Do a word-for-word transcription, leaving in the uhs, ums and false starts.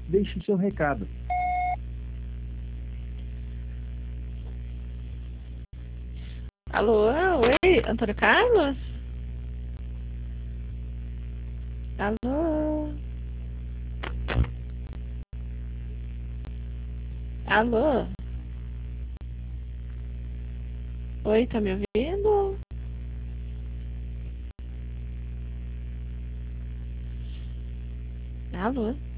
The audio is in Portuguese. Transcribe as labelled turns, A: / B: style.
A: Deixe o seu recado.
B: Alô, oi, Antônio Carlos? Alô? Alô? Oi, tá me ouvindo? Alô?